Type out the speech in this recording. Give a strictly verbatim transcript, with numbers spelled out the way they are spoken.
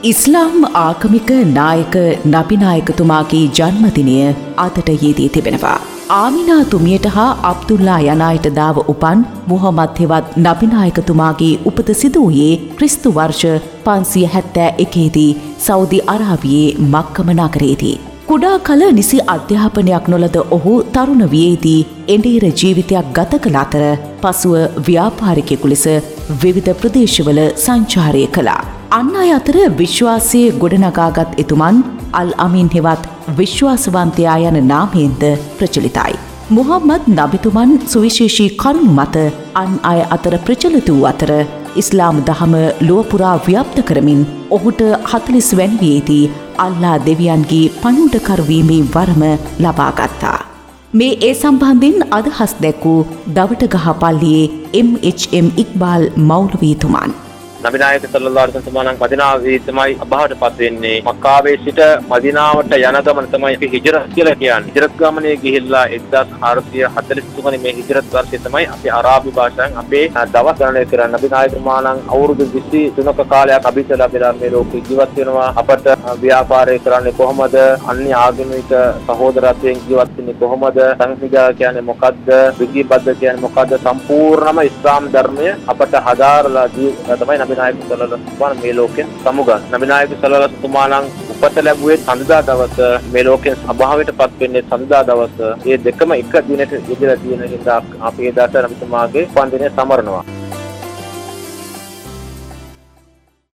ඉස්ලාම් ආගමික නායක නබිනායකතුමාගේ ජන්මදිනය අදට යෙදී තිබෙනවා. ආමිනා තුමියට හා අබ්දුල්ලා යන අයට දාව උපන් මුහම්මද් හෙවත් නබිනායකතුමාගේ උපත සිදු වූයේ ක්‍රිස්තු වර්ෂ පන්සිය හැත්තෑ එකේදී සෞදි අරාබියේ මක්කම නගරයේදී. කුඩා කල නිසි අධ්‍යාපනයක් නොලද ඔහු තරුණ වියේදී එඬීර ජීවිතයක් ගත කළ අතර පසුව ව්‍යාපාරිකයෙකු ලෙස විවිධ ප්‍රදේශවල සංචාරය කළා. අන් අය අතර විශ්වාසයේ ගොඩනගාගත් එතුමන් අල් අමීන් හෙවත් විශ්වාසවන්තයා යන නාමයෙන්ද ප්‍රචලිතයි. මුහම්මද් නබිතුමන් සුවිශේෂී කරුණු මත අන් අය අතර ප්‍රචලිත වූ අතර ඉස්ලාම් දහම ලොවපුරා ව්‍යාප්ත කරමින් ඔහුට හතළිස් වැනි වියේදී අල්ලා දෙවියන්ගේ පණිවුඩකරුවීමේ වරම ලබාගත්තා. මේ ඒ සම්බන්ධයෙන් අදහස් දැක්වූ දවටගහ පල්ලියේ එම් එච් එම් ඉක්බාල් මෞලවීතුමන්. නබිනායක සල්ලල්ලාහු අලයිහි වසල්ලම් මදිනාවේ තමයි අභාවට පත් වෙන්නේ. මක්කාවේ සිට මදිනාවට යන ගමන තමයි අපි හිජරත් කියලා කියන්නේ. හිජරත් ගමනේ ගිහිල්ලා එක්දාස් හාරසිය හතළිස් තුන මේ හිජරත් වර්ෂය තමයි අපි අරාබි භාෂාවෙන් අපේ දවස් ගණනය කරන්නේ. නබිනායක මානං අවුරුදු විසි තුනක කාලයක් අභිසලා බෙලා මේ ලෝකෙ ජීවත් වෙනවා. අපට ව්‍යාපාරය කරන්නේ කොහොමද? අන්‍ය ආගමික සහෝදරත්වයෙන් ජීවත් වෙන්නේ කොහොමද? සංහිඳා කියන්නේ මොකද්ද? විධිබද්ධ කියන්නේ මොකද්ද? සම්පූර්ණම ඉස්ලාම් ධර්මය අපට හදාරලා තමයි නබිනායක සල්ලල්ලාහු අලයිහි වසල්ලම් මේ ලෝකෙන් සමුගන්. නබිනායක සල්ලල්ලාහු අලයිහි වසල්ලම් උපත ලැබුවේ සඳුදා දවස, මේ ලෝකෙන් අභාවයට පත් වෙන්නේ සඳුදා දවස. මේ දෙකම එක දිනට ඉඳලා තියෙන හින්දා අපි එදාට නබිතුමාගේ උපන් දිනය සමරනවා.